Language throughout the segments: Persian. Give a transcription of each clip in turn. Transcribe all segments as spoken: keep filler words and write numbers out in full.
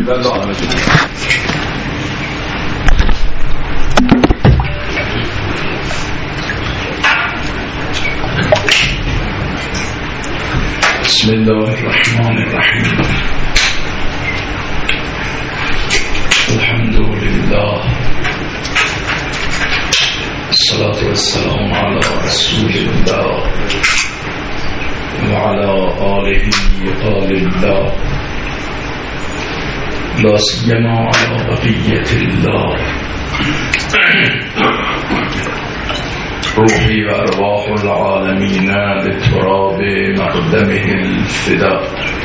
الله. بسم الله الرحمن الرحیم. الحمد لله، الصلاة والسلام على رسول الله وعلى آله وآل الله، لا سیما على بقیة الله. روحی و ارواح العالمین بتراب مقدمه الفدا.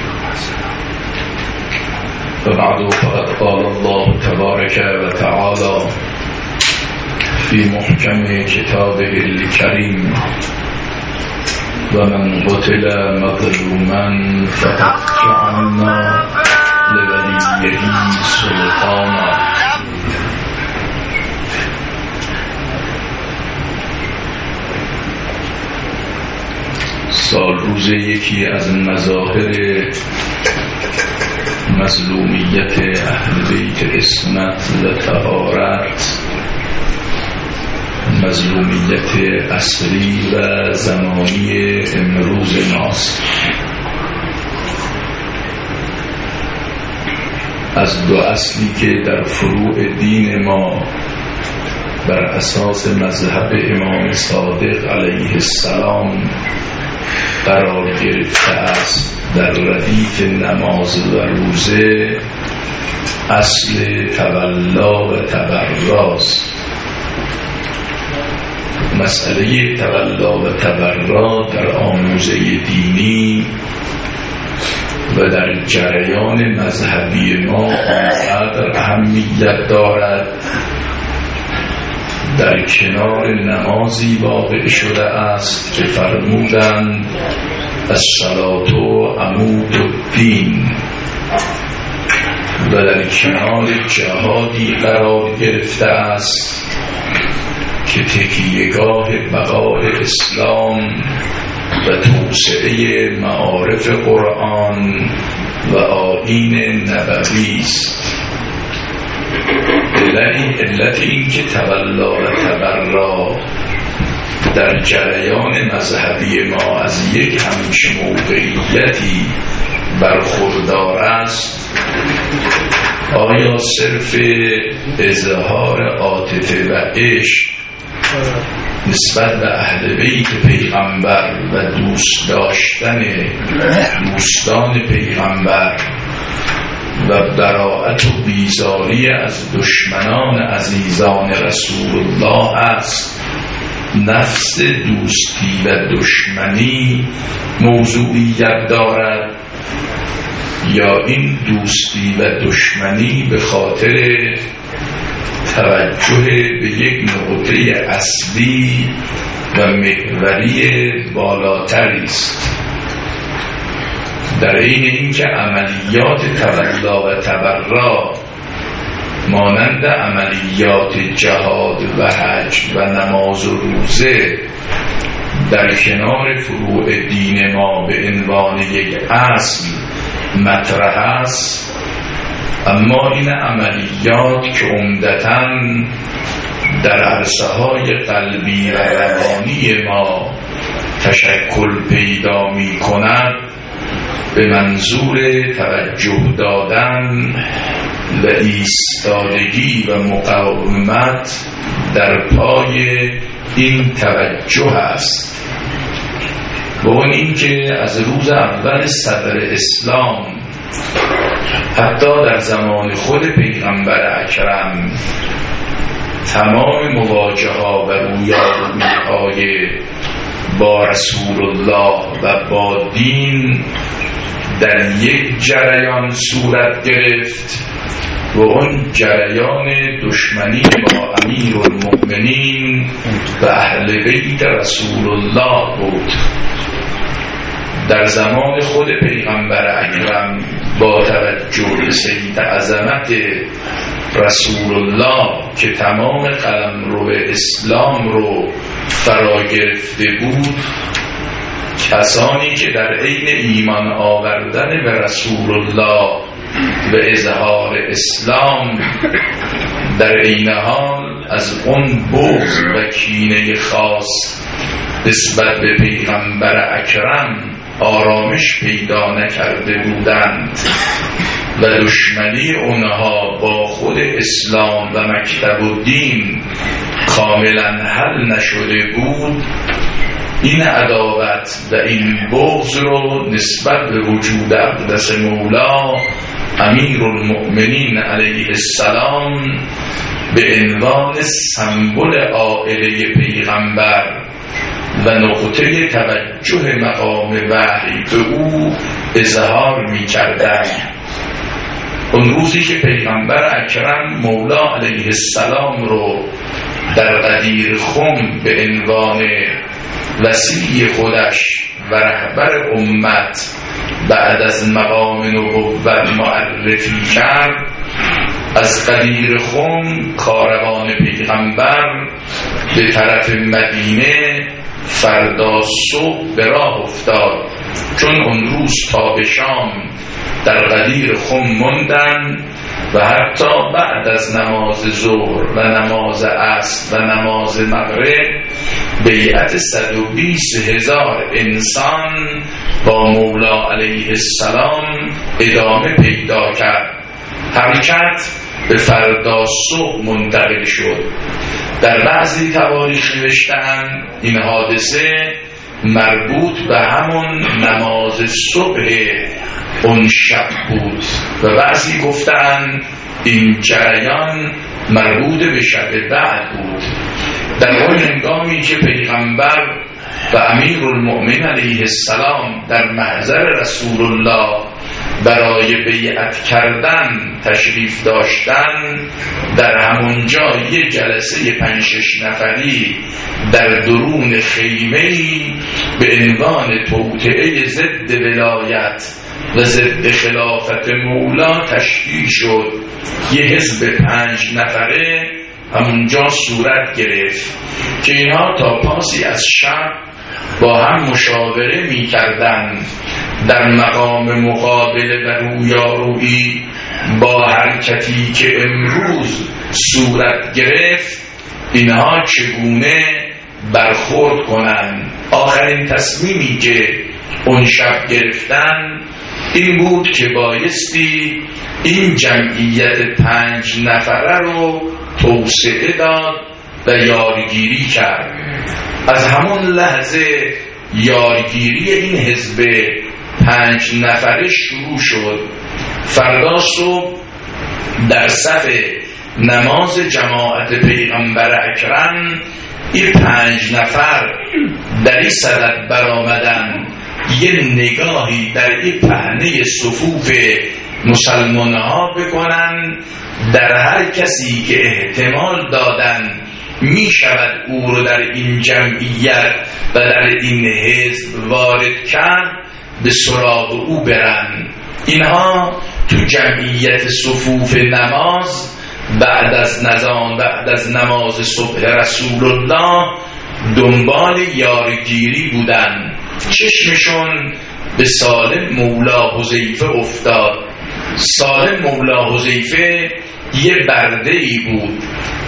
و بعد، فقد قال الله تبارک و تعالی فی محکم کتابه الکریم: و من قتل مظلوما فقد جعلنا لولیه سلطانا. سال روز یکی از مظاهر مظلومیت اهل بیت عصمت و طهارت، مظلومیت عصری و زمانی امروز ماست. از دو اصلی که در فروع دین ما بر اساس مذهب امام صادق علیه السلام قرار گرفته است در ردیف نماز و روزه، اصل تولا و تبراست. مسئله تولا و تبرا در آموزه دینی و در جریان مذهبی ما آنقدر اهمیت دارد در کنار نمازی واقع شده است که فرمودند الصلاة عمود الدین، و در کنار جهادی قرار گرفته است که تکیه‌گاه بقای اسلام و توسعه معارف قرآن و آیین نبوی است. علت این که تولا و تبرا در جریان مذهبی ما از یک همچ موقعیتی برخوردار است، آیا صرف اظهار عاطفه و عشق نسبت به اهل بیت پیغمبر و دوست داشتن دوستان پیغمبر و براءت و بیزاری از دشمنان عزیزان رسول الله است؟ نفس دوستی و دشمنی موضوعیت دارد، یا این دوستی و دشمنی به خاطر توجه به یک نقطه اصلی و محوری بالاتری است؟ در این اینکه عملیات تولا و تبرا مانند عملیات جهاد و حج و نماز و روزه در کنار فروع دین ما به عنوان یک اصل مطرح است، اما این عملیات که عمدتاً در عرصه‌های قلبی و روانی ما تشکل پیدا می کند، به منظور توجه دادن و ایستادگی و مقاومت در پای این توجه است. و اون این که از روز اول صدر اسلام حتی در زمان خود پیغمبر اکرم تمام مواجهه ها و رویارویی‌های با رسول الله و با دین در یک جریان صورت گرفت، و اون جریان دشمنی با امیرالمؤمنین و اهل بیت رسول الله بود. در زمان خود پیغمبر اکرم با توجه به سید عظمت رسول الله که تمام قلمرو اسلام رو فرا گرفته بود، کسانی که در عین ایمان آوردن به رسول الله و اظهار اسلام، در این حال از اون بغض و کینه خاص نسبت به پیغمبر اکرم آرامش پیدا نکرده بودند و دشمنی اونها با خود اسلام و مکتب و دین کاملا حل نشده بود، این عداوت و این بغض رو نسبت به وجود اقدس مولا امیرالمؤمنین علیه السلام به عنوان سمبل عائله پیغمبر و نقطه توجه مقام وحی به او اظهار می کردن. اون روزی که پیغمبر اکرم مولا علیه السلام رو در غدیر خم به عنوان وصی خودش و رهبر امت بعد از مقام نبوت معرفی کرد، از غدیر خم کاروان پیغمبر به طرف مدینه فردا صبح به راه افتاد، چون اون روز تا به شام در غدیر خم موندن و حتی بعد از نماز ظهر و نماز عصر و نماز مغرب بیعت صد و بیست هزار انسان با مولا علیه السلام ادامه پیدا کرد. حرکت به فردا صبح منتقل شد. در بعضی تواریخ نوشتن این حادثه مربوط به همون نماز صبح اون شب بود و بعضی گفتن این جریان مربوط به شب بعد بود. در اون هنگامی که پیغمبر و امیرالمؤمنین علیه السلام در محضر رسول الله برای بیعت کردن تشریف داشتن، در همونجا یک جلسه پنج شش نفری در درون خیمه‌ای به عنوان توطئه ضد ولایت و ضد خلافت مولا تشکیل شد. یه حزب پنج نفره همونجا صورت گرفت که اینها تا پاسی از شب با هم مشاوره می کردن در مقام مقابله و رویارویی با حرکتی که امروز صورت گرفت اینها چگونه برخورد کنند. آخرین تصمیمی که اون شب گرفتن این بود که بایستی این جمعیت پنج نفره رو توسعه داد و یارگیری کرد. از همون لحظه یارگیری این حزب پنج نفره شروع شد. فردا صبح در صف نماز جماعت پیغمبر اکرم این پنج نفر در این صدد برآمدن یه نگاهی در این پهنه صفوف مسلمان ها بکنن، در هر کسی که احتمال دادن می شود او رو در این جمعیت و در این حزب وارد کرد به سراغ او برن. اینها تو جمعیت صفوف نماز بعد از نزان بعد از نماز صبح رسول الله دنبال یارگیری بودن. چشمشون به سالم مولا حذیفه افتاد. سالم مولا حذیفه یه برده‌ای بود،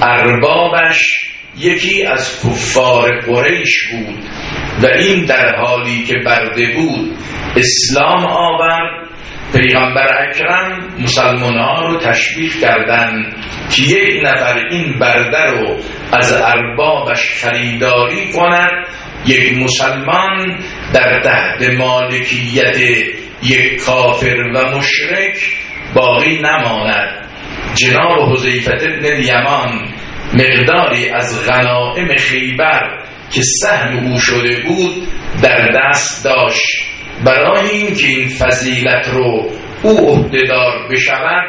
اربابش یکی از کفار قریش بود و این در حالی که برده بود اسلام آورد. پیغمبر اکرم مسلمان‌ها رو تشویق کردند که یک نفر این برده رو از اربابش خریداری کند، یک مسلمان در تحت مالکیت یک کافر و مشرک باقی نماند. جناب حذیفه بن الیمان مقداری از غنائم خیبر که سهم او شده بود در دست داشت. برای اینکه این فضیلت رو او عهده‌دار بشود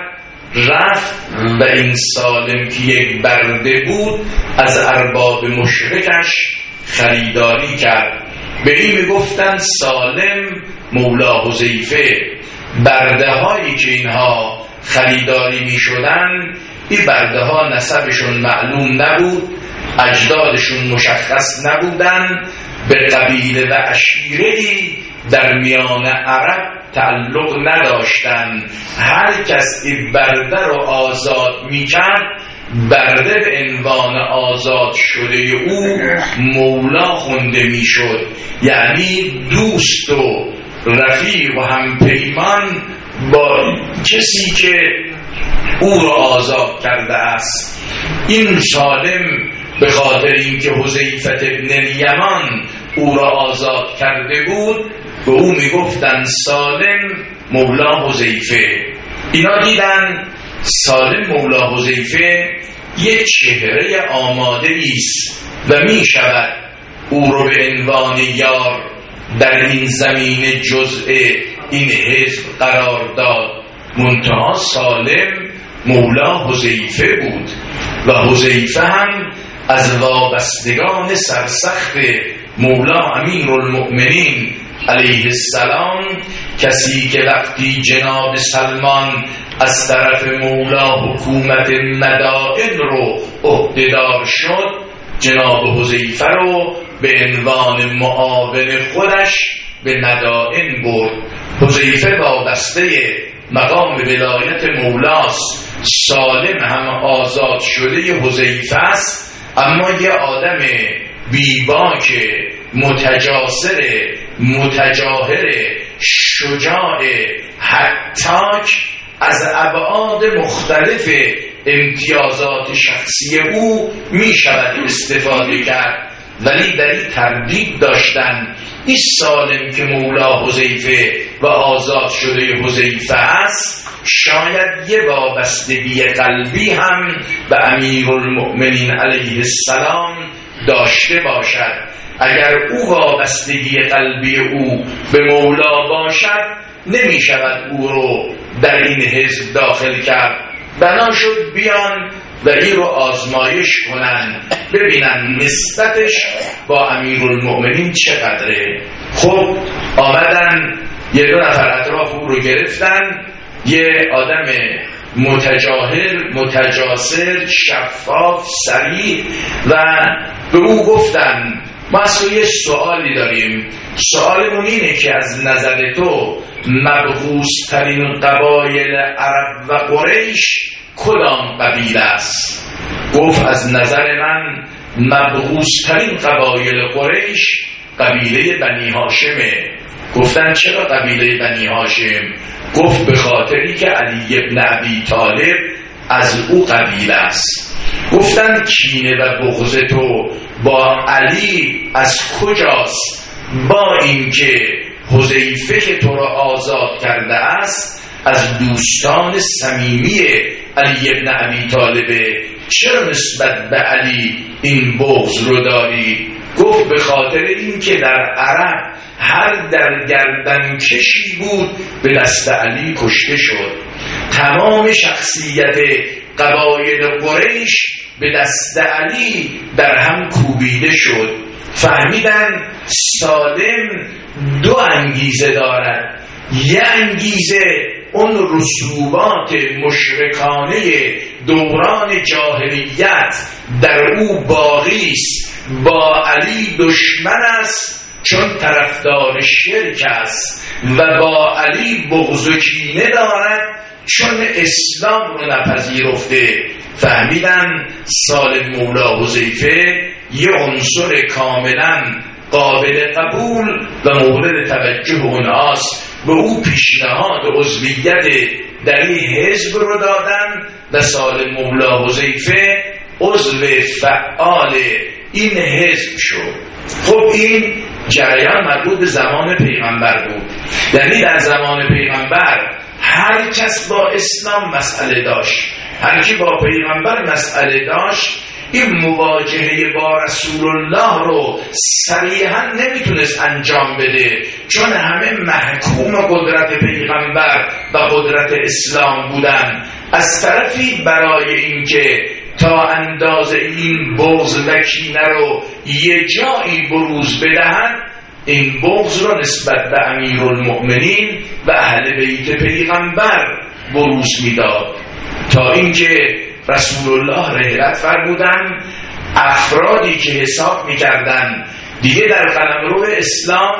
رفت و این سالم که یک برده بود از ارباب مشرکش خریداری کرد. به این میگفتن سالم مولا حذیفه. برده هایی که اینها خریداری می شدن این برده ها نسبشون معلوم نبود، اجدادشون مشخص نبودن، به قبیله و عشیره‌ای در میان عرب تعلق نداشتن. هر کس برده رو آزاد میکرد، برده به عنوان آزاد شده او مولا خونده میشد، یعنی دوست و رفیق و همپیمان با کسی که او را آزاد کرده است. این سالم به خاطر اینکه حذیفه بن الیمان او را آزاد کرده بود، به او میگفتن سالم مولا حذیفه. اینا دیدن سالم مولا حذیفه یک چهره آماده است و می شود او رو به عنوان یار در این زمین جزء این حزب قرار داد. منتها سالم مولا حذیفه بود و حذیفه هم از وابستگان سرسخت مولا امیرالمؤمنین علیه السلام، کسی که وقتی جناب سلمان از طرف مولا حکومت مدائن رو عهدهدار شد، جناب حذیفه رو به عنوان معاون خودش به مدائن برد. حذیفه وابسته مقام ولایت مولاست، سالم هم آزاد شده حذیفه است، اما یه آدم بیباک، متجاسر، متجاهر، شجاع، حتاک، از ابعاد مختلف امتیازات شخصی او می شود استفاده کرد، ولی در این تردید داشتن این سالم که مولا حذیفه و آزاد شده حذیفه است شاید یه وابستگی قلبی هم به امیرالمؤمنین علیه السلام داشته باشد. اگر او وابستگی قلبی او به مولا باشد، نمی شود او رو در این حزب داخل کرد. بنا شد بیان و این رو آزمایش کنن، ببینن نسبتش با امیرالمؤمنین چقدره. خب آمدن یه دو نفر اطراف او رو گرفتن، یه آدم متجاهل، متجاسر، شفاف، صریح، و به او گفتن ما اصلا یه سوالی داریم. سوالمون اینه که از نظر تو مبغوث ترین قبایل عرب و قریش کدام قبیله است؟ گفت از نظر من مبغوث ترین قبایل قریش قبیله بنی هاشمه. گفتن چرا قبیله بنی هاشم؟ گفت به خاطری که علی ابن ابی طالب از او قبیله است. گفتن کینه و بغض تو با علی از کجاست؟ با اینکه حذیفه که تو را آزاد کرده است از دوستان صمیمی علی ابن ابی طالبه، چرا نسبت به علی این بغض رو داری؟ گفت به خاطر اینکه در عرب هر در گردن کشی بود به دست علی کشته شد. تمام شخصیت قبایل قریش به دست علی در هم کوبیده شد. فهمیدن سالم دو انگیزه دارد. یه انگیزه اون رسوبات مشرکانه دوران جاهلیت در او باقی است، با علی دشمن است چون طرفدار شرک است، و با علی بغض و کینه دارد چون اسلام رو نپذیرفته. فهمیدن سالم مولا حذیفه یه عنصر کاملا قابل قبول و مورد توجه اونهاست. به او پیشنهاد عضویت در این حزب رو دادن و سالم مولا حذیفه عضو فعال این حزب شد. خب این جریان مربوط به زمان پیغمبر بود، یعنی در زمان پیغمبر هر کس با اسلام مسئله داشت، هر کی با پیغمبر مسئله داشت، این مواجهه با رسول الله رو صریحا نمیتونست انجام بده، چون همه محکوم قدرت پیغمبر و قدرت اسلام بودن. از طرفی برای اینکه تا اندازه این بغض و کینه رو یه جایی بروز بدهند، این بغض رو نسبت به امیرالمؤمنین و اهل بیت پیغمبر بروز میداد، تا اینکه رسول الله رحلت فرمودن افرادی که حساب میکردن دیگه در قلمرو اسلام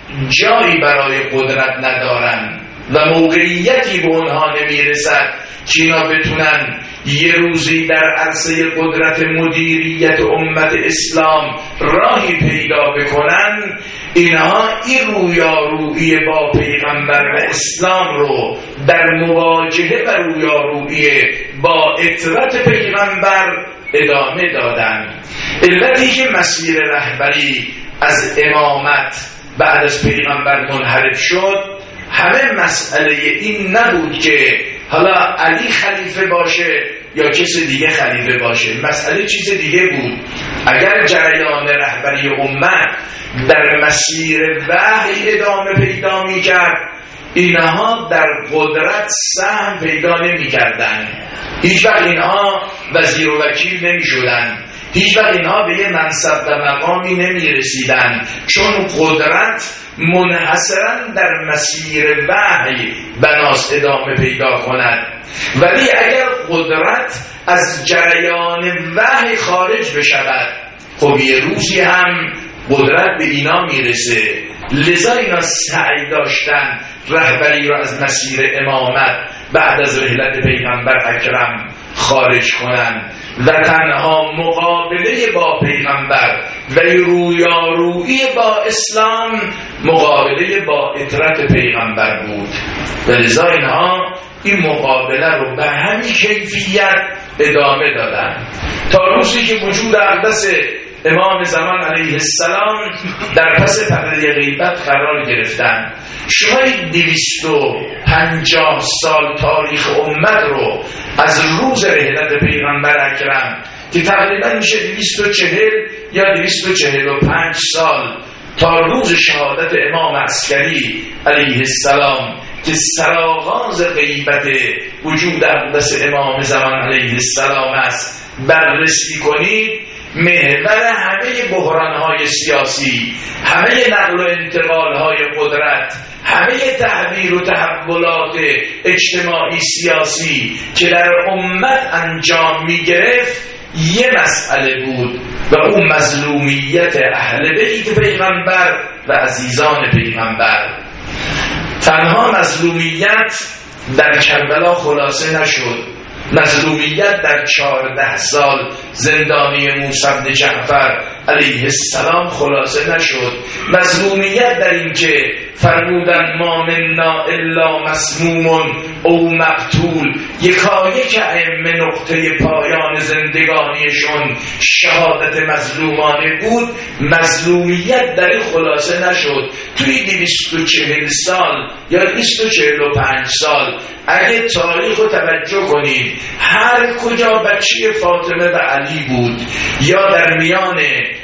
جایی برای قدرت ندارن و موقعیتی به اونها نمیرسد که اینا بتونن یه روزی در عرصه قدرت مدیریت امت اسلام راهی پیدا بکنن، اینها این رویارویی با پیغمبر و اسلام رو در مواجهه و رویارویی با اطرت پیغمبر ادامه دادن. علتی که مسیر رهبری از امامت بعد از پیغمبر منحرف شد، همه مسئله این نبود که حالا علی خلیفه باشه یا کسی دیگه خلیفه باشه، مسئله چیز دیگه بود. اگر جریان رهبری امت در مسیر وحی ادامه پیدا می کرد، اینها در قدرت سهم پیدا نمی کردن، هیچ وقت اینها وزیر و وکیل نمی شدن، هیچ وقت اینها به یه منصب و مقامی نمی رسیدن، چون قدرت منحصرا در مسیر وحی بناس ادامه پیدا کند. ولی اگر قدرت از جریان وحی خارج بشود، خب یه روزی هم قدرت به اینا میرسه. لذا اینا سعی داشتن رهبری را از مسیر امامت بعد از رحلت پیغمبر اکرم خارج کنند و تنها مقابله با پیغمبر و رویارویی با اسلام مقابله با اطرت پیغمبر بود. و لذا اینها این مقابله رو به همین کیفیت ادامه دادن تا روزی که وجود اقدس امام زمان علیه السلام در پس پرده غیبت قرار گرفتن. شما دویست و پنجاه سال تاریخ امت رو از روز رحلت پیغمبر اکرم که تقریبا میشه دویست و چهل یا دویست و چهل و پنج سال تا روز شهادت امام عسکری علیه السلام که سرآغاز غیبت وجود اقدس امام زمان علیه السلام است بررسی کنید، محور همه بحران‌های سیاسی، همه نقل و انتقال‌های قدرت، همه تحویل و تحولات اجتماعی سیاسی که در امت انجام می‌گرفت یه مسئله بود و اون مظلومیت اهل بیت پیغمبر و عزیزان پیغمبر. تنها مظلومیت در کربلا خلاصه نشد، مظلومیت در چهارده سال زندانی موسی بن جعفر علیه السلام خلاصه نشد. مظلومیت در این که فرمودن ما منا الا مسموم او مقتول، یکایک ائمه نقطه پایان زندگانیشون شهادت مظلومانه بود. مظلومیت در این خلاصه نشد. توی دویست و چهل سال یا دویست و چهل و پنج سال اگه تاریخ رو توجه کنید، هر کجا بچه فاطمه و علی بود یا در میان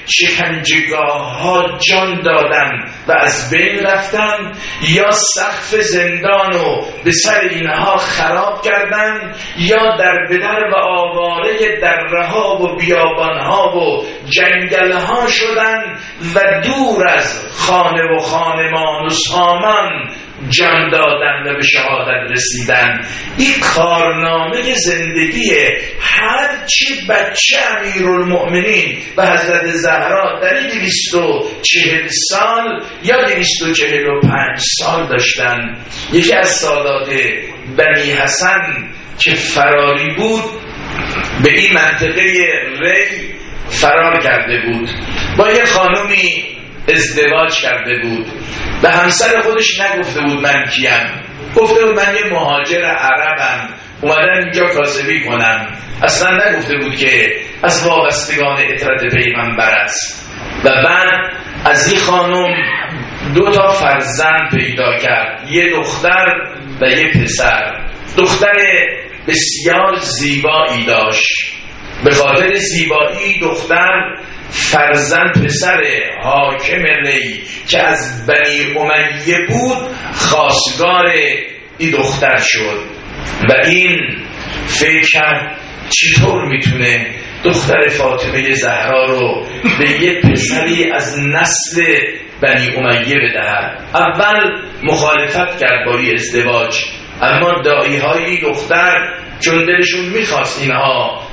شکنجهگاه ها جان دادن و از بین رفتن یا سقف زندان رو به سر اینها خراب کردن یا در بدر و آواره دره ها و بیابان ها و جنگل ها شدن و دور از خانه و خانمان و سامان جان دادن و به شهادت رسیدن. این کارنامه زندگی هر چی بچه امیرالمؤمنین و حضرت زهرا در دویست و چهل سال یا دویست و چهل و پنج سال داشتن. یکی از سادات بنی حسن که فراری بود به این منطقه ری فرار کرده بود، با یه خانومی ازدواج کرده بود. به همسر خودش نگفته بود من کیم، گفته بود من یه مهاجر عربم اومدم اینجا کاسبی کنم. اصلا نگفته بود که از وابستگان اطرت پیغمبر است. و بعد از این خانم دو تا فرزند پیدا کرد، یه دختر و یه پسر. دختر بسیار زیبایی داشت. به خاطر زیبایی دختر فرزند پسر حاکم ری که از بنی امیه بود خواستگار این دختر شد و این فکر کرد چطور میتونه دختر فاطمه زهرا رو به یه پسری از نسل بنی امیه بدهد. اول مخالفت کرد با این ازدواج، اما دایی های دختر چون دلشون میخواست اینها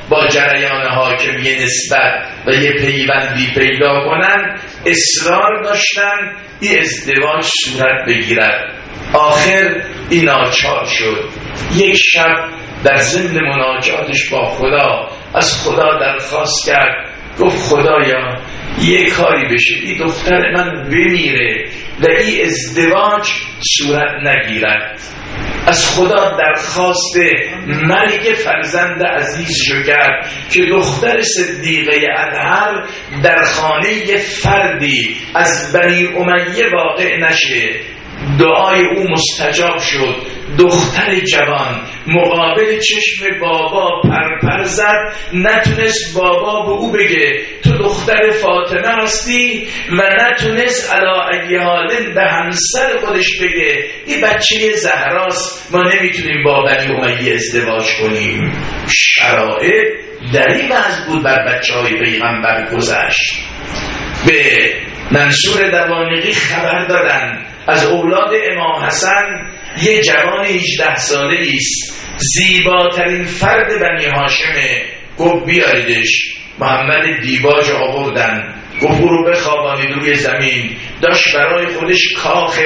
با جریان حاکمیه نسبت و یه پیوندی پیدا کنن، اصرار داشتن این ازدواج صورت بگیرد. آخر این ناچار شد. یک شب در ضمن مناجاتش با خدا از خدا درخواست کرد، گفت خدایا یه کاری بشه این دختر من بمیره و این ازدواج صورت نگیرد. از خدا درخواست مرگ فرزند عزیزشو کرد که دختر صدیقه اطهر در خانه فردی از بنی امیه واقع نشه. دعای او مستجاب شد. دختر جوان مقابل چشم بابا پرپر زد، نتونست بابا به او بگه تو دختر فاطمه هستی و نتونست علا ای حال به همسر خودش بگه این بچه زهراست، ما نمیتونیم با بنی امیه ازدواج کنیم. شرایط دلیل از بود بر بچه های پیغمبر گذشت. به منصور دوانقی خبر دادن از اولاد امام حسن یه جوان هجده ساله ایست، زیباترین فرد بنی هاشمه. گفت بیاریدش. محمد دیباج آوردن، گفت برو بخوابانید روی زمین. داشت برای خودش کاخ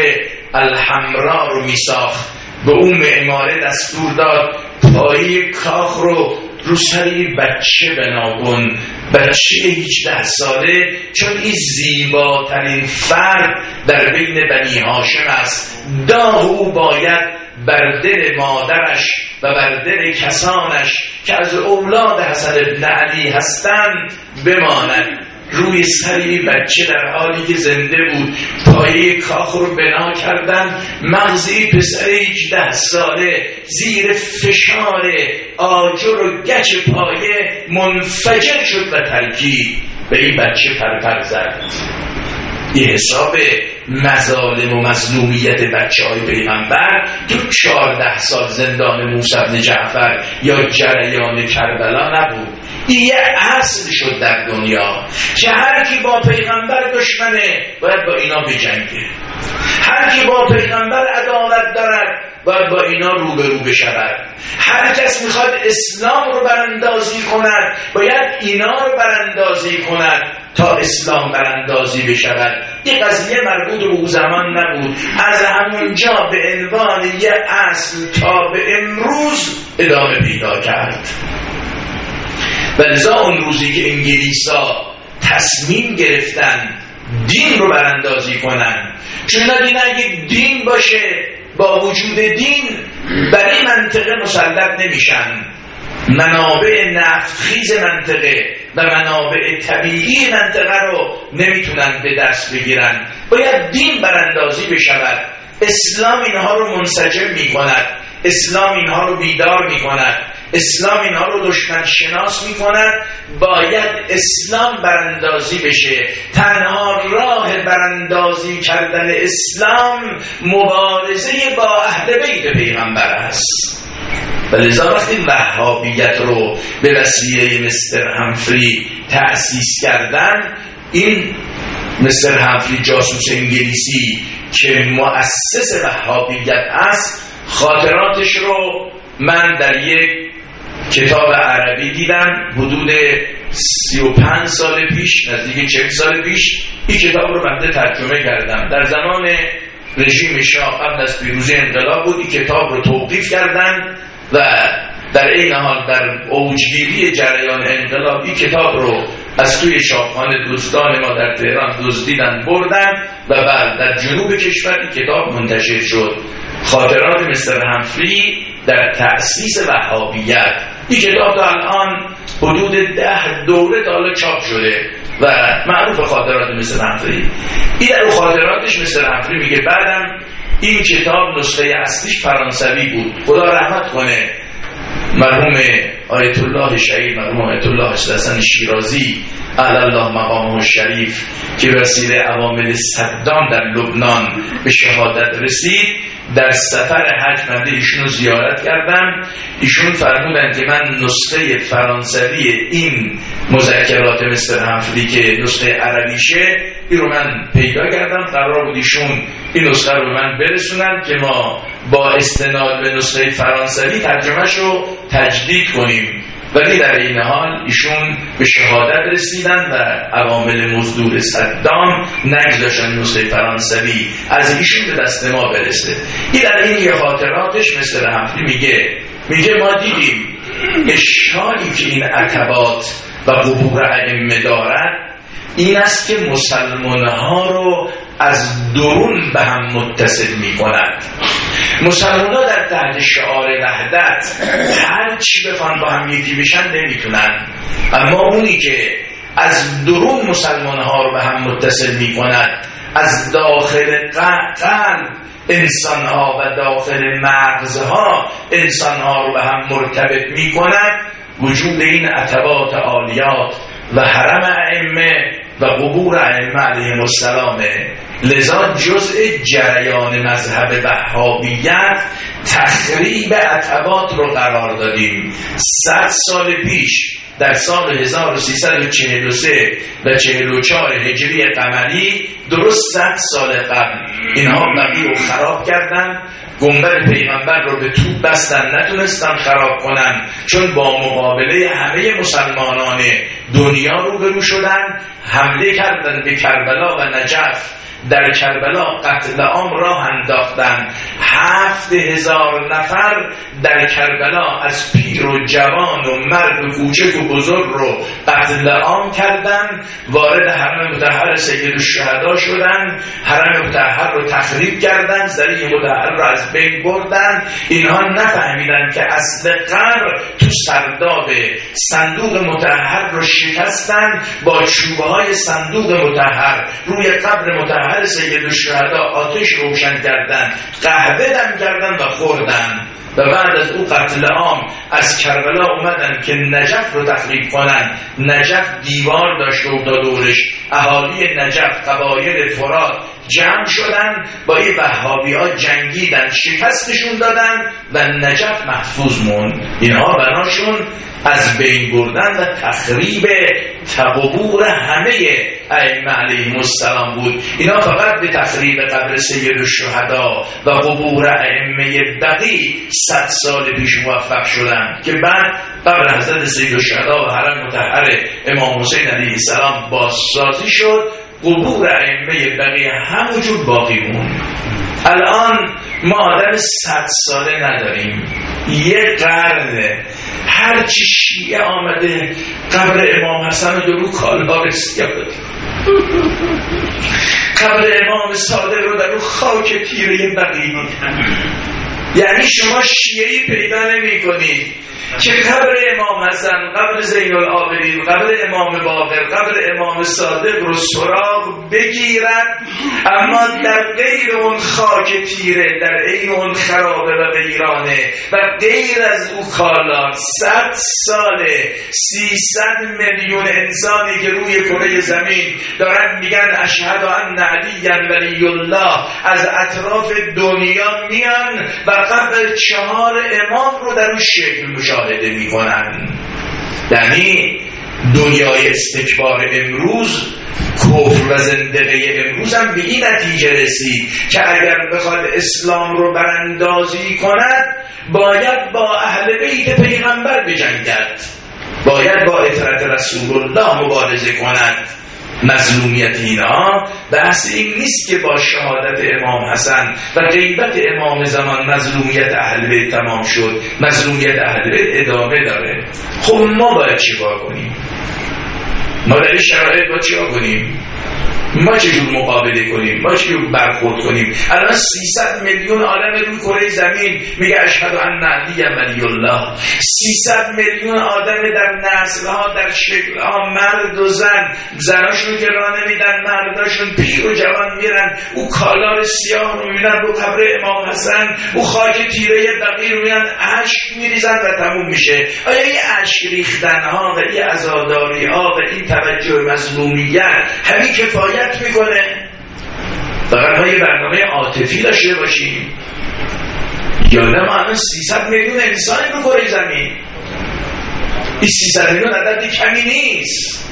الحمرا رو میساخت. به اون معماره دستور داد پایی کاخ رو رو سری بچه بنا کن، بچه هجده ساله، چون این زیباترین فرد در بین بنی هاشم است. داغ او باید بر دل مادرش و بر دل کسانش که از اولاد حسن ابن علی هستند بماند. روی سری بچه در حالی که زنده بود پایه کاخ رو بنا کردن. مغزی پسر هجده ساله زیر فشار آجر و گچ پایه منفجر شد و ترکید به این بچه پرپر زد. این حساب مظالم و مظلومیت بچه های پیغمبر تو چهارده سال زندان موسی بن جعفر یا جریان کربلا نبود. این یه اصل شد در دنیا که هر کی با پیغمبر دشمنه باید با اینا بجنگه، هر کی با پیغمبر عداوت دارد باید با اینا روبرو بشود. هر کس میخواد اسلام رو براندازی کند باید اینا رو براندازی کند تا اسلام براندازی بشود. این قضیه مربوط به اون زمان نبود، از همونجا به عنوان یه اصل تا به امروز ادامه پیدا کرد. و لذا اون روزی که انگلیسا تصمیم گرفتن دین رو براندازی کنن، چون دیدن اگه دین باشه با وجود دین بر این منطقه مسلط نمیشن. منابع نفتخیز منطقه و منابع طبیعی منطقه رو نمیتونن به دست بگیرن. باید دین براندازی بشود. اسلام اینها رو منسجم میکند، اسلام اینها رو بیدار میکند، اسلام اینها رو دشمن شناس میکند. باید اسلام براندازی بشه. تنها راه براندازی کردن اسلام مبارزه با اهل بیت پیغمبر است. ولذا وقتی وهابیت رو به وسیله مستر همفری تأسیس کردن، این مستر همفری جاسوس انگلیسی که مؤسس وهابیت است، خاطراتش رو من در یک کتاب عربی دیدم حدود سی و پنج سال پیش، نزدیک چهل سال پیش. این کتاب رو من ترجمه کردم. در زمان رژیم شاه قبل از پیروزی انقلاب بود. این کتاب رو توقیف کردن و در این حال در اوجگیری جریان انقلاب این کتاب رو از توی شاهخانه دوستان ما در تهران دزدیدن بردن و بعد در جنوب کشور این کتاب منتشر شد. خاطرات مستر همفری در تأسیس وهابیت. این کتاب تا الان حدود ده دوره تا حالا چاپ شده و معروف خاطرات مستر همفری. این در خاطراتش مستر همفری میگه بعدم این کتاب نسخه اصلیش فرانسوی بود. خدا رحمت کنه مرحوم آیت الله شهید، مرحوم آیت الله حسن شیرازی علی الله مقامه الشریف که به وسیله عوامل صدام در لبنان به شهادت رسید، در سفر حج بنده ایشون رو زیارت کردم. ایشون فرمودن که من نسخه فرانسوی این مذکرات مستر همفری که نسخه عربیشه این رو من پیدا کردم. قرار بود ایشون این نسخه رو به من برسونن که ما با استناد به نسخه فرانسوی ترجمهش رو تجدید کنیم. ولی در این حال ایشون به شهادت رسیدن و عوامل مزدور صدام نگذاشتن نسخه فرانسوی از ایشون به دست ما برسه. این در این یه خاطراتش مثل همفری میگه میگه ما دیدیم اشکالی که این عتبات و قبور ائمه دارد این است که مسلمان‌ها رو از درون به هم متصل می‌کند. مسلمان‌ها در تحت شعار وحدت هر چی بخوان با هم یکی بشن نمیتونن، اما اونی که از درون مسلمان‌ها رو به هم متصل می‌کند، از داخل قلب انسان‌ها و داخل مغزها انسان‌ها رو به هم مرتبط می‌کند، وجود این عتبات عالیات و حرم ائمه و قبور ائمه علیهم السلام. لذا جزء جریان مذهب وهابیت تخریب عتبات رو قرار دادیم. صد سال پیش در سال هزار و سیصد و چهل و سه و چهل و چهار هجری قمری، درست صد سال قبل اینها نبی رو خراب کردن، گنبد پیغمبر رو به توپ بستن، نتونستن خراب کنن چون با مقابله همه مسلمانان دنیا روبرو شدن. حمله کردن به کربلا و نجف، در کربلا قتل عام راه انداختن. هفت هزار نفر در کربلا از پیر و جوان و مرد و کوچک و بزرگ رو قتل عام کردن، وارد حرم مطهر سید الشهدا شدن، حرم مطهر رو تخریب کردن، ذریع مطهر رو از بین بردن. اینها نفهمیدن که اصل قبر تو سرداب صندوق مطهر رو شکستن، با چوبه های صندوق مطهر روی قبر مطهر سید الشهدا آتش روشن کردن، قهوه دم کردن و خوردن. و بعد از او قتل عام از کربلا اومدن که نجف رو تخریب کنن. نجف دیوار داشت و دورش، اهالی نجف قبایل فرات جمع شدن، با این وهابی ها جنگیدن، شکستشون دادن و نجف محفوظ موند. اینها بناشون از بین بردن و تخریب قبور همه ائمه علیهم السلام بود. اینا فقط به تخریب قبر سید الشهدا و قبور ائمه بقی صد سال پیش موفق شدن که بعد قبر حضرت سید الشهدا و حرم مطهر امام حسین علیه السلام بازسازی شد، قبور ائمه بقی همونجور باقی موند. الان ما آدم صد ساله نداریم، یه قرنه هرچی شیعه آمده قبر امام حسن رو درو کالبا رسیده، قبر امام صادق رو در رو خاک تیره بقیه. یعنی شما شیعه‌ای پیدا نمی کنید که قبر امام حسن، قبر زین العابدین، قبر امام باقر، قبر امام صادق رو سراغ بگیرد، اما در غیر اون خاک تیره، در عین اون خرابه و ویرانه و غیر از او کالات صد ساله سیصد میلیون انسانی که روی کره زمین دارن میگن اشهد ان علی ولی الله، از اطراف دنیا میان و قبر چهار امام رو در اون شکل مشاهده میکنن. یعنی دنیای استکبار امروز، کفر و زندقه امروز هم به این نتیجه رسید که اگر بخواد اسلام رو براندازی کند باید با اهل بیت پیغمبر بجنگد، باید با اطاعت رسول الله مبارزه کند. مظلومیت اینا بحث این نیست که با شهادت امام حسن و غیبت امام زمان مظلومیت اهل بیت تمام شد، مظلومیت اهل بیت ادامه داره. خب ما باید چیکار کنیم؟ ما در این شرایط باید چیکار کنیم؟ ما چجور مقابله کنیم؟ ما چجور برخورد کنیم؟ الان سیصد میلیون آدم روی کره زمین میگه اشهد ان علی ولی الله. سیصد میلیون آدم در نسل‌ها، در شکل‌ها، مرد و زن، زناشون که راه نمیدن، مرداشون پیر و جوان میرن، او کالار سیاه رو میبینن رو قبر امام حسن، او خاک تیره بقی رو میبینن، اشک میریزن و تموم میشه. آیا این اشک ریختن‌ها و این عزاداری‌ها و این توجه مظلومیت همین کفایت میکنه؟ فقط ما یه برنامه عاطفی داشته باشیم یا نه؟ ما الان سیصد میلیون انسانی رو کره زمین، این سیصد میلیون عدد کمی نیست.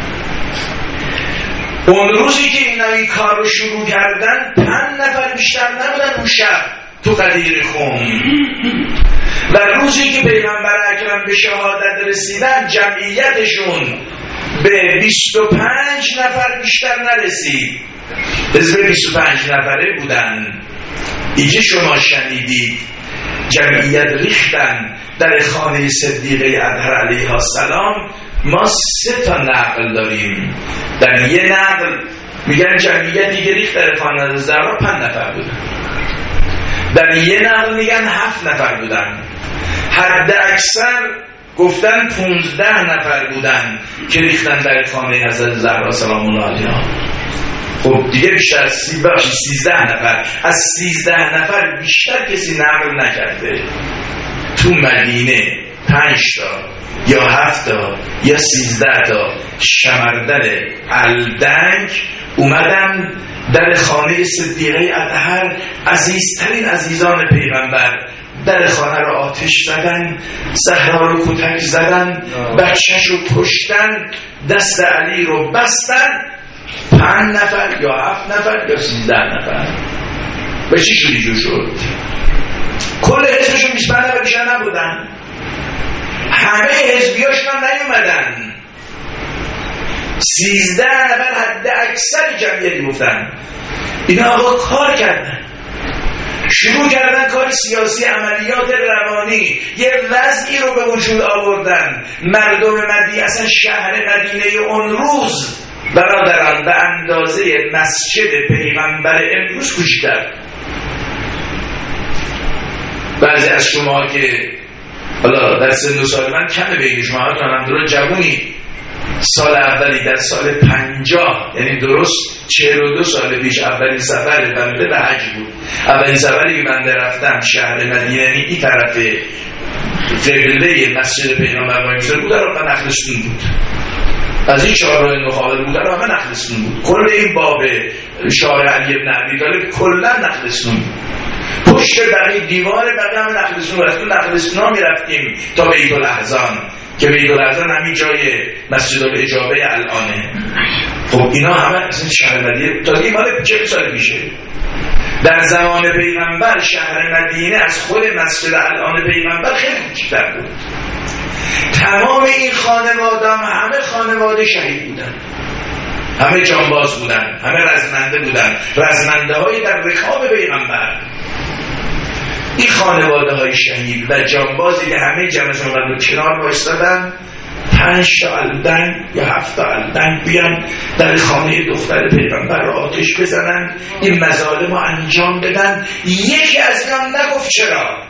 اون روزی که اینا این کار رو شروع کردن پنج نفر بیشتر نبودن اون شب تو قدیر خون، و روزی که پیغمبر اکرم اومدن به شهادت رسیدن جمعیتشون به بیست و پنج نفر بیشتر نرسید. حزب بیست و پنج نفره بودن. اینجا شما شنیدید جمعیت ریختن در خانه صدیقه اطهر علیه السلام. ما سه تا نقل داریم. در یه نقل میگن جمعیتی که ریخت در خانه زهرا پنج نفر بودن، در یه نقل میگن هفت نفر بودن، حد اکثر گفتن پونزده نفر بودن که ریختن در خانه حضرت زهرا سلام الله علیها. خب دیگه بیشتر از سیزده نفر، از سیزده نفر بیشتر کسی نقل نکرده. تو مدینه پنج تا یا هفت تا یا سیزده تا شمردل الدنگ اومدن در خانه صدیقه اطهر، عزیزترین عزیزان پیغمبر، در خانه رو آتش زدن، زهرا رو کتک زدن، بچهش رو کشتن، دست علی رو بستن. پنج نفر یا هفت نفر یا سیزده نفر به چی شدی جو شد؟ کل حزبشون بیست و پنج نفر بیشتر نبودن. همه حزبیاشون هم نیومدن. سیزده نفر حد اکثر جمعیتی گفتن. اینا آقا کار کردن، شروع کردن کار سیاسی، عملیات روانی، یه وضعی رو به وجود آوردن. مردم مدینه، اصلا شهر مدینه اون روز برادران به اندازه مسجد پیغمبر امروز کوچیک‌تر. بعضی از شما که حالا در سن و سال من کمه بین شما، الحمدلله جوونی، سال اولی در سال پنجاه، یعنی درست چهل و دو سال پیش اولین سفر بنده به حج بود. اولین سفری که بنده رفتم شهر مدینه، یعنی این طرف قبله مسجد پیغمبر وایمیسته بود، در واقع نخلستون بود. از این شهرهای نخاله بود، در واقع نخلستون بود. کل این باب شارع علی ابن ابی طالب کلا نخلستون بود. پشت بقیه دیوار بقیه هم نخلستون رفتون. نخلستون ها می رفتیم تا بیت الاحزان که بیت الاحزان همین جای مسجد الاجابه الانه. خب اینا همه اصلا شهر مدینه تا این مال چهل سال میشه. در زمان پیغمبر شهر مدینه از خود مسجد الان پیغمبر خیلی کوچکتر بود. تمام این خانواده همه خانواده شهید بودن، همه جانباز بودن، همه رزمنده بودن، رزمنده های در رکاب پیغمبر. این خانواده های شهید و جانبازی که همه جمعشون رو کنار بایستادن، پنج تا الدنگ یا هفت تا الدنگ بیان در خانه دختر پیغمبر رو آتش بزنن، این مظالم رو انجام بدن. یکی از اینا نگفت چرا،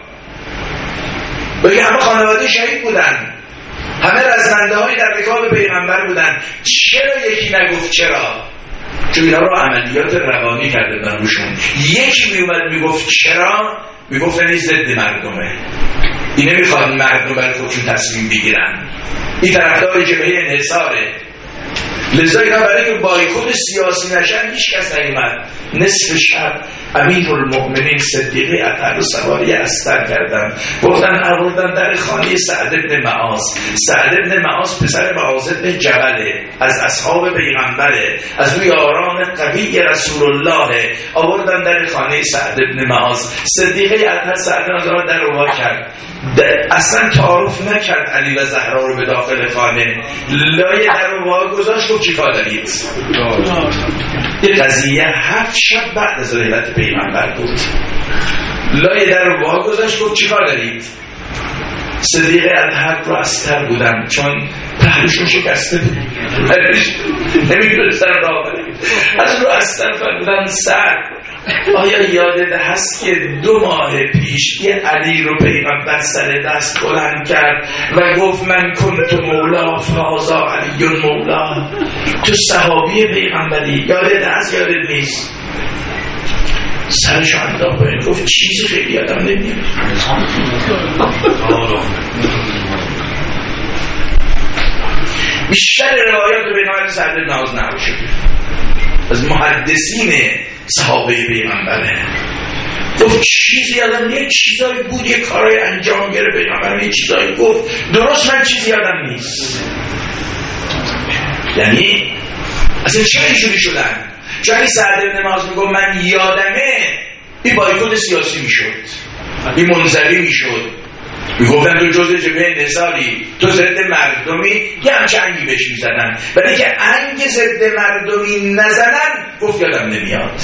بگه همه خانواده شهید بودن، همه رزمنده های در رکاب پیغمبر بودن، چرا یکی نگفت چرا؟ چون اینا رو عملیات روانی کرده بودن روشون. یکی میومد میگفت چرا، میگفتن این ضد مردمه، این نمیخواد مردم برای خودشون تصمیم بگیرن، این طرفدار جبهه انحصاره. لذا اینا برای که بایکوت سیاسی نشن هیچ کس نیومد. نصف شب امیرالمؤمنین صدیقه اطهر رو سواری استر کردن، گفتن آوردن در خانه سعد بن معاذ. سعد بن معاذ پسر معاذ بن جبله، از اصحاب پیغمبره، از او یاران قوی رسول الله. آوردن در خانه سعد بن معاذ. صدیقه اطهر سعد بن معاذ در رو وا کرد، اصلا تعارف نکرد علی و زهرا رو به داخل خانه، لای در رو وا گذاشت و چیکار دارید؟ این قضیه هفت شب بعد از ولادت پیغمبر بود. لای در رو وا گذاشت و چیکار دارید؟ صدیقه اطهر رو استر بودن چون پهلوشون شکسته بود، نمیدونستن راه برید، از رو استر بودن. سر آیا یادت هست که دو ماه پیش یه علی رو پیغمبر سر دست بلند کرد و گفت من کنت مولا فهذا علی مولا؟ تو صحابی پیغمبری، یادت هست یادت نیست؟ سرش انداخت باید گفت چیزی خیلی یادم نمیاد. بیشتر روایات رو به نام سعد بن معاذ نقل شده از محدثین صحابه پیغمبره. گفت چیزی یادم نیست، چیزایی بود یه کارای انجام گره پیغمبر، یه چیزایی گفت، درست من چیزی یادم نیست. یعنی اصلا چه اینجوری شدن؟ چون این سعد بن معاذ میگه من یادمه این بایکوت سیاسی میشد، این منظری میشد، میگفتن تو جزء جبهه نضالی، تو ضد مردمی، یه همچه انگی بهش میزنن، ولی که انگ ضد مردمی نزنن گفت یادم نمیاد.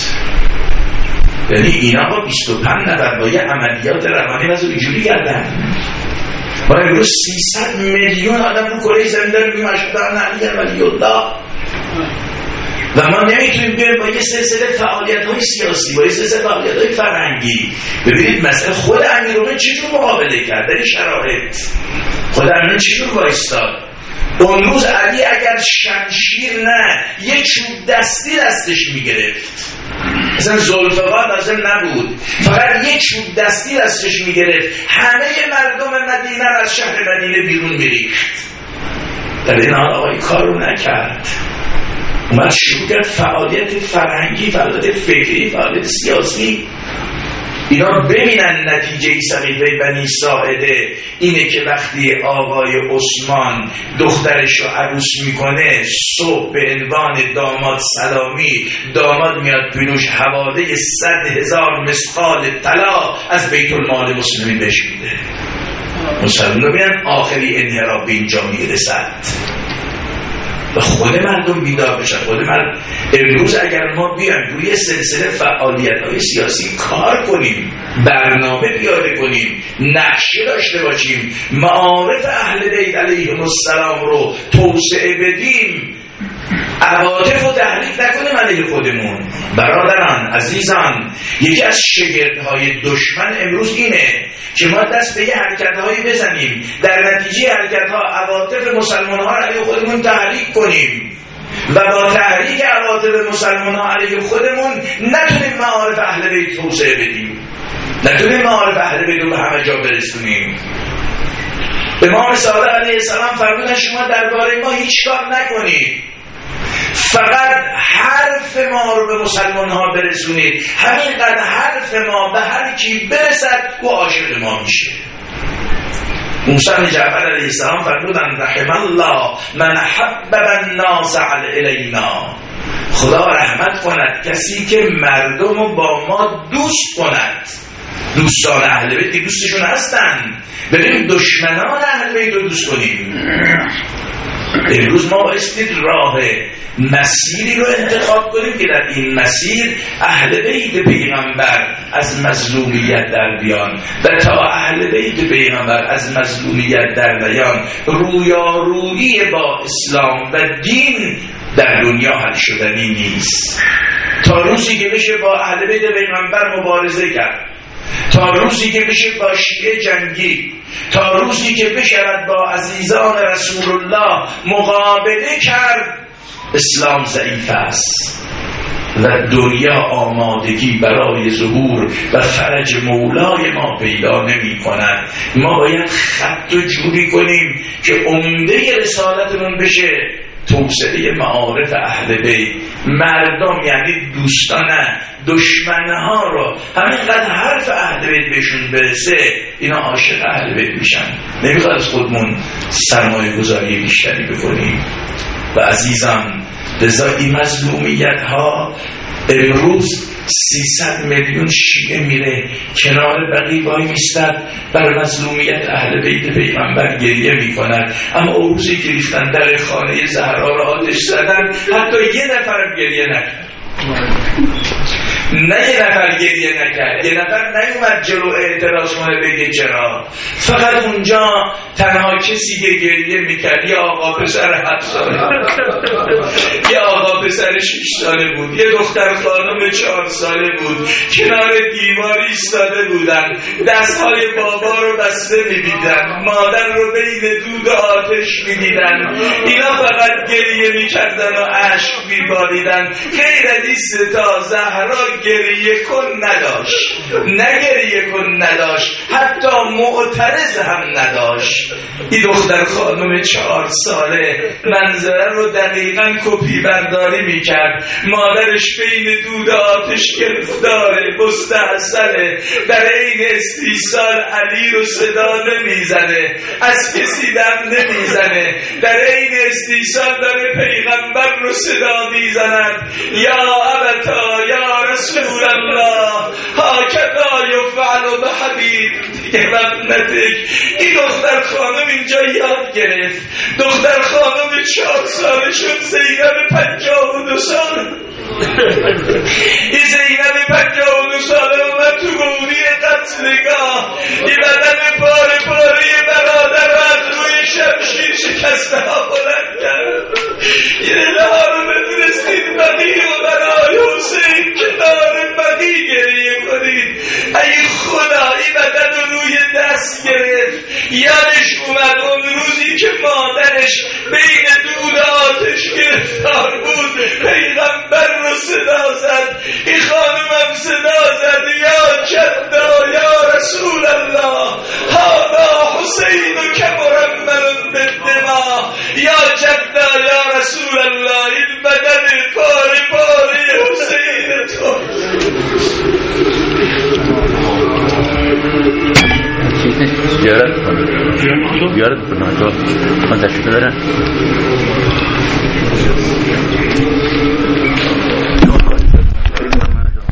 یعنی اینا با بیست و پنج نفر با یه عملیات روانی واسه اینجوری کردن. ما امروز سیصد میلیون آدم رو کره زمین داریم میگیم اشهد ان علی ولی الله، و ما نمیتونیم بیایم با یه سلسله فعالیت‌های سیاسی، با یه سلسله فعالیت‌های فرهنگی. ببینید مثلا خود امیرالمومنین چجور مقابله کرد در این شرایط، خود امیرالمومنین چجور وایستاد. اون روز علی اگر شمشیر نه یه چوب دستی دستش میگرفت، مثلا ذوالفقار لازم نبود، فقط یه چوب دستی دستش میگرفت، همه مردم مدینه از شهر مدینه بیرون میریخت. در این حال آقای کارو نکرد، اومد شروع کرد فعالیت فرهنگی، فعالیت فکری، فعالیت سیاسی. اینا ببینن نتیجه سقیفه بنی ساعده اینه که وقتی آقای عثمان دخترش رو عروس میکنه، صبح به عنوان داماد سلامی، داماد میاد پینوش حواله صد هزار مثقال طلا از بیت المال مسلمین بهش میده. مسلمون ببینن آخری انحراف به اینجا میرسد و خود مردم بیدار بشن. خود مردم امروز اگر ما بیایم روی سلسله فعالیت‌های سیاسی کار کنیم، برنامه پیاده کنیم، نقشه داشته باشیم، معارف اهل بیت علیهم السلام رو توسعه بدیم، عواطف رو تحریک نکنیم علیه خودمون. برادران عزیزان، یکی از شگردهای دشمن امروز اینه که ما دست به یه حرکت‌هایی بزنیم، در نتیجه حرکت‌ها عواطف مسلمان‌ها رو علیه خودمون تحریک کنیم و با تحریک عواطف مسلمان‌ها علیه خودمون نتونیم معارف اهل بیت توسعه بدیم، نتونیم معارف اهل بیت رو به همه جا برسونیم. امام صادق علیه السلام فرمودن شما درباره ما هیچ کار نکنید، فقط حرف ما رو به مسلمان ها برسونید، همینقدر حرف ما به هر کی برسد و عاشق ما میشه. موسی بن جعفر علیه السلام فرمودن رحم الله من حبب الناس الینا، خدا رحمت کند کسی که مردم رو با ما دوست کند. دوستان اهل بیت دوستشون هستن، بریم دشمنان اهل بیت رو دوست کنیم. امروز ما بایستید راه مسیری رو انتخاب کنیم که در این مسیر اهل بیت پیغمبر از مظلومیت در بیان و تا اهل بیت پیغمبر از مظلومیت در بیان رویارویی با اسلام و دین در دنیا حل شدنی نیست. تا روزی که بشه با اهل بیت پیغمبر مبارزه کرد، تا روزی که بشه با شیعه جنگی، تا روزی که بشه با عزیزان رسول الله مقابله کرد، اسلام ضعیف است و دنیا آمادگی برای ظهور و فرج مولای ما پیدا نمی کند. ما باید خط و جوری کنیم که عمده رسالتمون بشه توسعه معارف اهل بیت. مردم یعنی دوستان دشمنها رو همینقدر حرف اهل بیت بهشون برسه اینا عاشق اهل بیت میشن. نمیخواد از خودمون سرمایه گذاری بیشتری بکنیم. و عزیزان لذا این مظلومیت ها امروز سیصد میلیون شیعه میره کنار بقیه وای میستد بر مظلومیت اهل بیت پیغمبر گریه میکنند، اما اون روزی که ریختن در خانه زهرا را آتش زدن حتی یه نفر گریه نکرد. نه یه نفر گریه نکرد، یه نفر نیومد جلو اعتراض کنه بگه چرا. فقط اونجا تنها کسی که گریه میکرد یه آقا پسر هفت ساله یه آقا پسر شش ساله بود، یه دختر خانم چهار ساله بود، کنار دیواری ایستاده بودن، دستهای بابا رو بسته میدیدن، مادر رو بین دود آتش میدیدن. اینا فقط گریه میکردن و اشک میباریدن. غیر از این ستا زهرا گریه کن نداشت، نه گریه کن نداشت، حتی معترض هم نداشت. این دختر خانم چهار ساله منظره رو دقیقاً کپی برداری میکرد. مادرش بین دود آتش گرفتاره، مستحصله، در این استیصال علی رو صدا نمیزنه، از کسی دم نمیزنه، در این استیصال داره پیغمبر رو صدا میزند. یا ابتا یا رسول الله هاکذا یفعل بحبیب. دیگه ندک. این دختر خانم اینجا یاد گرفت. دختر خانم چهار ساله شد، زینب پنجاه و دو ساله. این زینب پنجاه و دو ساله اومد تو گوری قتلگاه. این بدن پاره پاره برادر رو از روی شمشیر شکسته ها بلند کرد. این ها رو بفرستید بقیه و برای حسین کنار بقیه گریه کنید. ای خدا این بدن رو روی دست گرفت. یادش اومد اون روزی که مادرش بین دود آتش گرفتار بود، پیغمبر رو صدا زد. این خانمم صدا زد یا جدا یا رسول الله هذا حسین که مرمل بالدماء. یا جدا یا رسول الله این بدن پاره پاره حسین تو. زیارت کنم زیارت کنم تو من تشکر دارم.